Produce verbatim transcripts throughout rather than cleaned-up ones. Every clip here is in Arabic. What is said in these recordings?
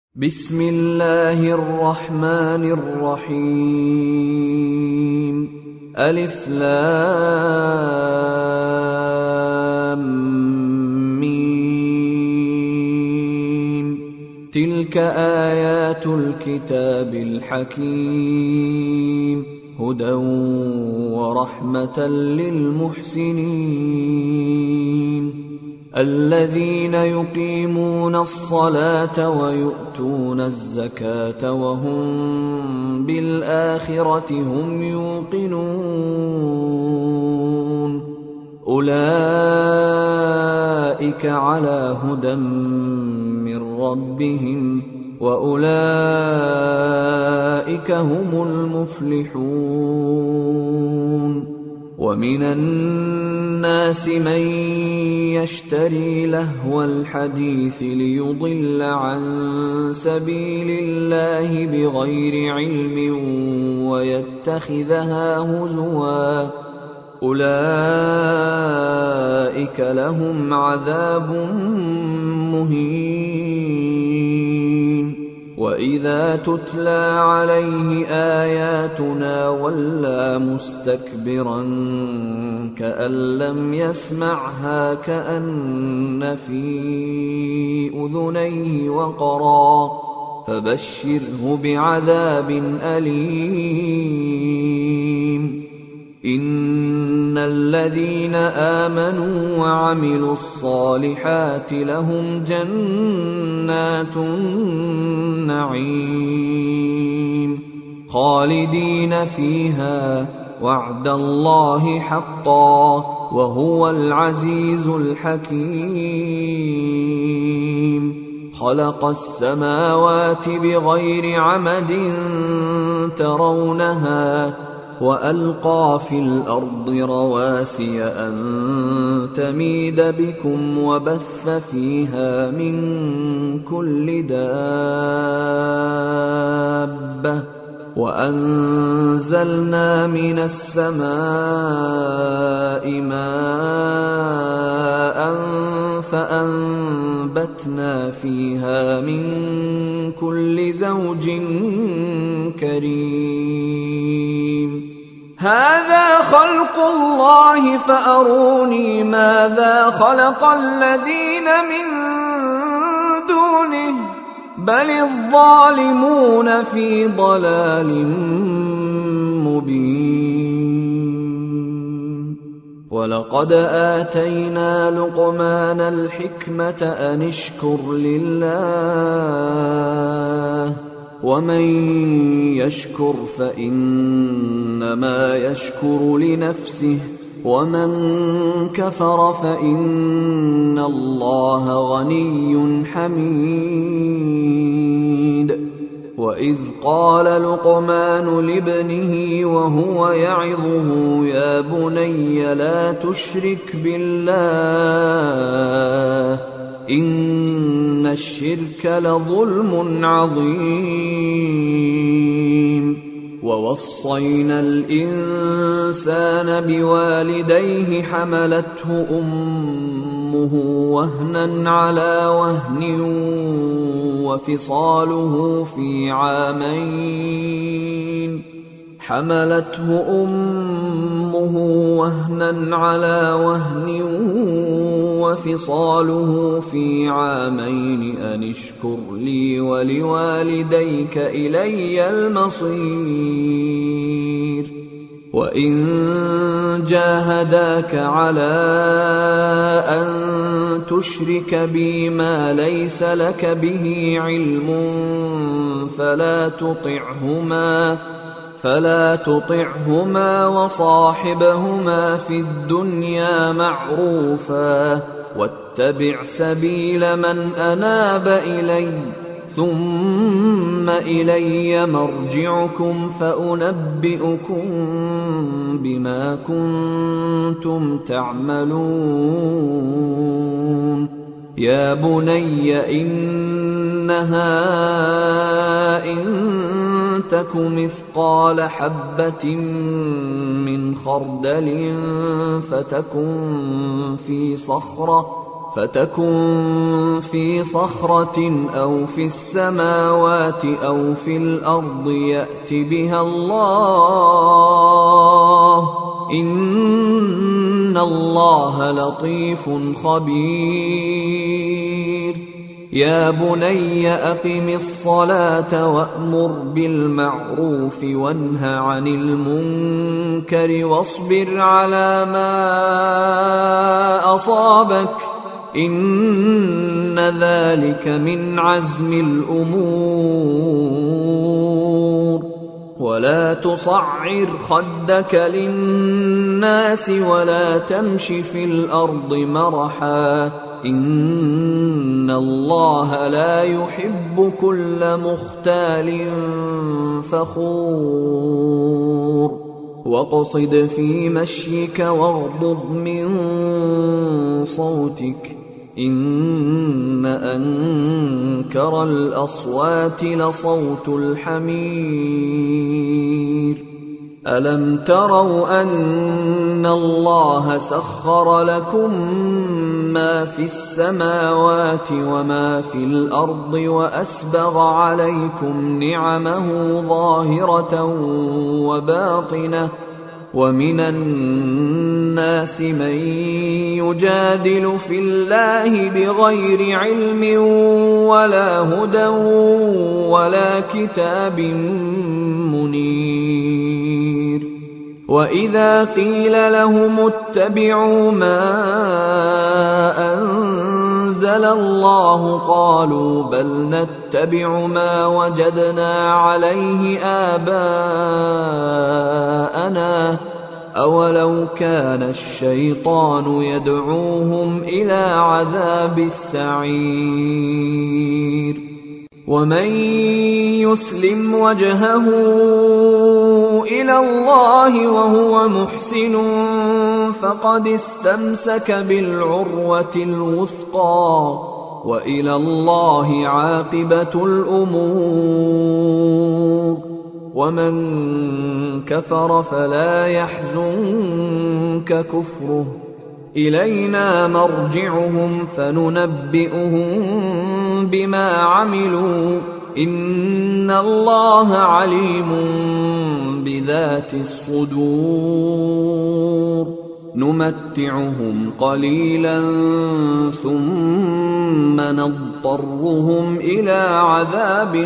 بسم الله الرحمن الرحيم ألف لام ميم تلك آيات الكتاب الحكيم هدى ورحمة للمحسنين الذين يقيمون الصلاة ويؤتون الزكاة وهم بالآخرة هم يوقنون أولئك على هدى من ربهم وأولئك هم المفلحون ومن الناس من يشتري لهو الحديث ليضل عن سبيل الله بغير علم ويتخذها هزوا أولئك لهم عذاب مهين وإذا تتلى عليه آياتنا ولى مستكبرا كأن لم يسمعها كأن في أذنيه وقرا فبشره بعذاب أليم إن الذين آمنوا وعملوا الصالحات لهم جنات النعيم خالدين فيها وعد الله حقا وهو العزيز الحكيم خلق السماوات بغير عمد ترونها وألقى في الأرض رواسي أن تميد بكم وبث فيها من كل دابة وأنزلنا من السماء ماء فأنبتنا فيها من كل زوج كريم هذا خلق الله فأروني ماذا خلق الذين من دونه بل الظالمون في ضلال مبين ولقد آتينا لقمان الحكمة أن اشكر لله ومن يشكر فإنما يشكر لنفسه ومن كفر فإن الله غني حميد وإذ قال لقمان لابنه وهو يعظه يا بني لا تشرك بالله إن الشرك لظلم عظيم ووصينا الإنسان بوالديه حملته أمه وهنا على وهن وفصاله في عامين حملته أمه وهنا على وهن وفصاله في عامين أن اشكر لي ولوالديك إلي المصير وإن جاهداك على أن تشرك بي ما ليس لك به علم فلا تطعهما فلا تطعهما وصاحبهما في الدنيا معروفا واتبع سبيل من أناب إلي ثم إلي مرجعكم فأنبئكم بما كنتم تعملون يا بني إنها إن تك مثقال حبة من خردل فتكن في صخرة فتكن في صخرة أو في السماوات أو في الأرض يأت بها الله إن الله لطيف خبير يا بني أقم الصلاة وأمر بالمعروف وانه عن المنكر واصبر على ما أصابك إن ذلك من عزم الأمور ولا تصعر خدك للناس ولا تمش في الأرض مرحا إن الله لا يحب كل مختال فخور واقصد في مشيك واغضض من صوتك إن أنكر الأصوات لصوت الحمير ألم تروا أن الله سخر لكم ما في السماوات وما في الأرض وأسبغ عليكم نعمه ظاهرة وباطنة ومن الناس من يجادل في الله بغير علم ولا هدى ولا كتاب منير وإذا قيل لهم اتبعوا ما أنزل الله قالوا بل نتبع ما وجدنا عليه آباءنا أولو كان الشيطان يدعوهم إلى عذاب السعير ومن يسلم وجهه إلى الله وهو محسن فقد استمسك بالعروة الوثقى وإلى الله عاقبة الأمور ومن كفر فلا يحزنك كفره إلينا مرجعهم فننبئهم بما عملوا إن الله عليم بذات الصدور نمتعهم قليلا ثم نضطرهم إلى عذاب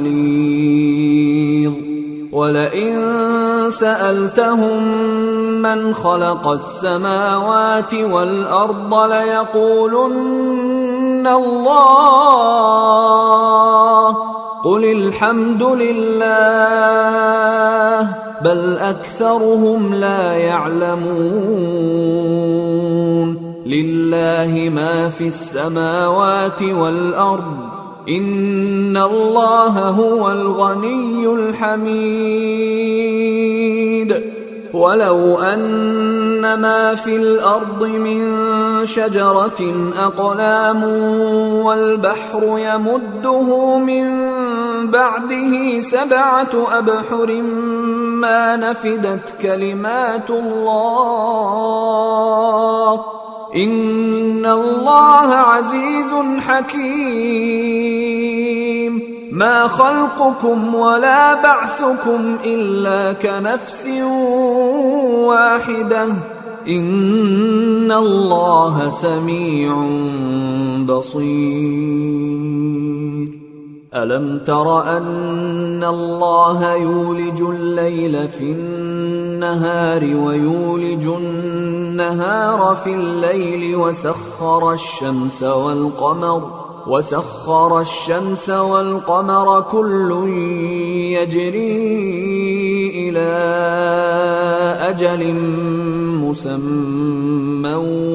غليظ ولئن سألتهم من خلق السماوات والأرض ليقولن الله قل الحمد لله بل أكثرهم لا يعلمون لله ما في السماوات والأرض إن الله هو الغني الحميد ولو أن ما في الأرض من شجرة أقلام والبحر يمده من بعده سبعة أبحر ما نفدت كلمات الله إن الله عزيز حكيم ما خلقكم ولا بعثكم إلا كنفس واحدة إن الله سميع بصير ألم تر أن الله يولج الليل في النهار ويولج النهار في الليل وسخر الشمس والقمر وسخر الشمس والقمر كل يجري إلى أجل مسمى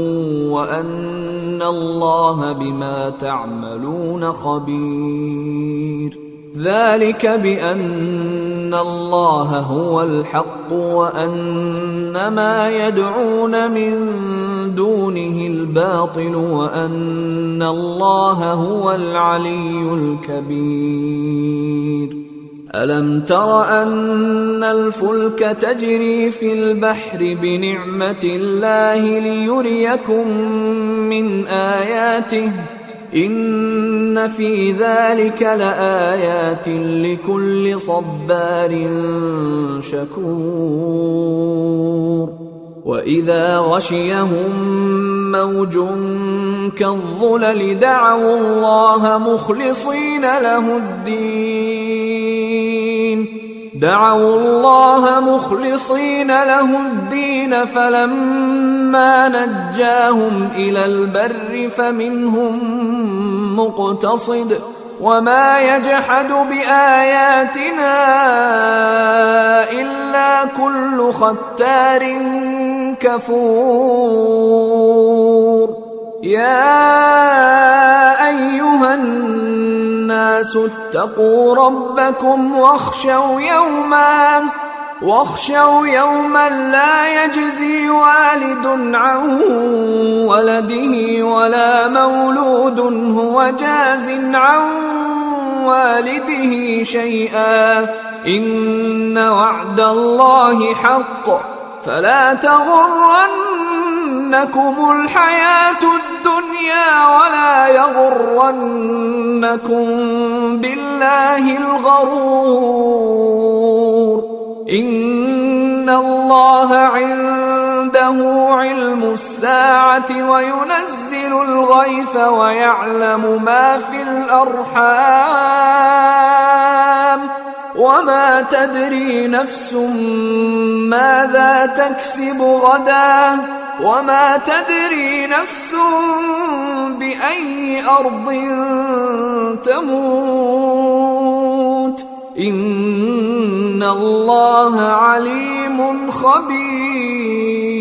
وأن الله بما تعملون خبير ذلك بأن الله هو الحق وأن ما يدعون من دونه الباطل وأن الله هو العلي الكبير ألم تر أن الفلك تجري في البحر بنعمة الله ليريكم من آياته إن في ذلك لآيات لكل صبار شكور وإذا غشيهم موج كالظلل دعوا الله مخلصين له الدين دعوا الله مخلصين له الدين فلما نجاهم إلى البر فمنهم مقتصد وما يجحد بآياتنا إلا كل ختار كفور يا أيها الناس اتقوا ربكم واخشوا يوما واخشوا يوما لا يجزي والد عن ولده ولا مولود هو جاز عن والده شيئا إن وعد الله حق فلا تغرنكم الحياة الدنيا ولا يغرنكم بالله الغرور إن الله عنده علم الساعة وينزل الغيث ويعلم ما في الأرحام وما تدري نفس ماذا تكسب غدا وما تدري نفس بأي أرض تموت إن الله عليم خبير.